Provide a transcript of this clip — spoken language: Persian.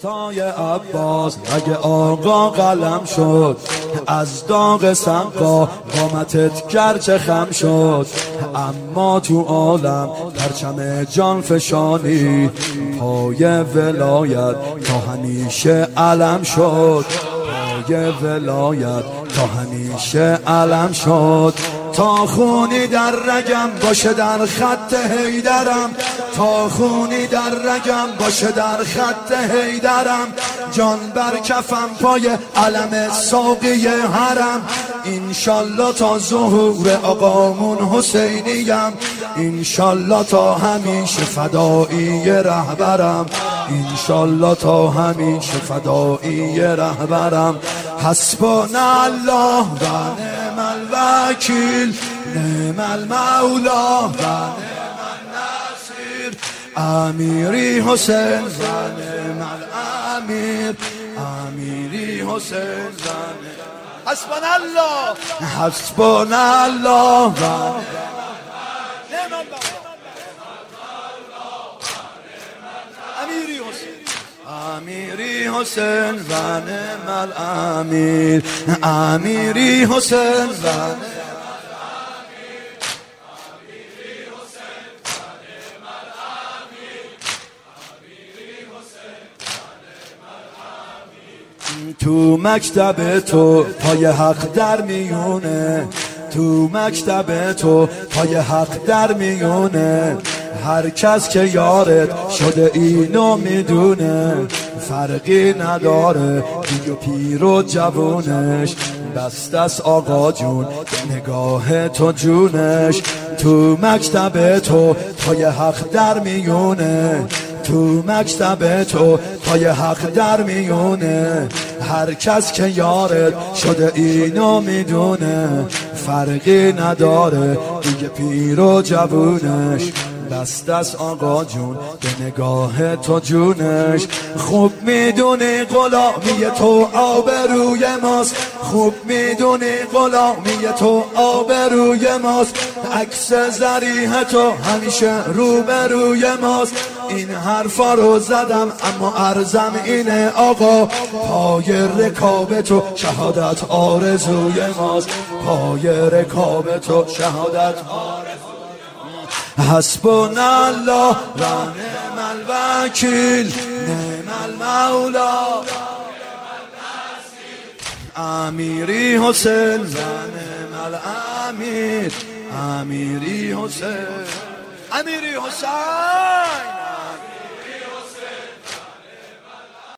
دستای عباس. اگه آقا قلم شد از داغ سمقا، قامتت گرچه خم شد اما تو عالم پرچم جان فشانی. پای ولایت تا همیشه علم شد، پای ولایت تا همیشه علم شد. تا خونی در رگم باشه در خط حیدرم، تا خونی در رگم باشه در خط حیدرم. جان بر کفم پای علم ساقی حرم. انشالله تا ظهور آقامون حسینیم، انشالله تا همیشه فدایی رهبرم، انشالله تا همیشه فدایی رهبرم. حسبنا الله و نعم الوکیل، نعم المولا و نعم النصیر. امیری حسین و نعم الامیر، امیری حسین و نعم. حسبنا الله، حسبنا الله و نعم الله. امیری حسین، امیری حسین و نعم الامیر، امیری حسین و نعم تو مکتب تو پای حق در میونه، تو مکتب تو پای حق در میونه. هر کس که یارت شده اینو میدونه، فرقی نداره دیگه پیر و جوونش. بست است آقا جون نگاه تو جونش. تو مکتب تو پای حق در میونه، تو مکتب تو پای حق در میونه. هر کس که یارت شده اینو میدونه، فرقی نداره دیگه پیر و جوونش. دست از آقا جون به نگاه تو جونش. خوب میدونی غلامی تو آبروی ماست، خوب میدونی غلامی تو آبروی ماست. عکس ذریح تو همیشه روبروی ماست. این حرفا رو زدم اما عرضم اینه آقا، پای رکاب تو شهادت آرزوی ماست، پای رکاب تو شهادت آرزوی. حسبنا الله و نعم الوکیل، نعم المولا. امیری حسین و نعم الامیر، امیری حسین، امیری حسین.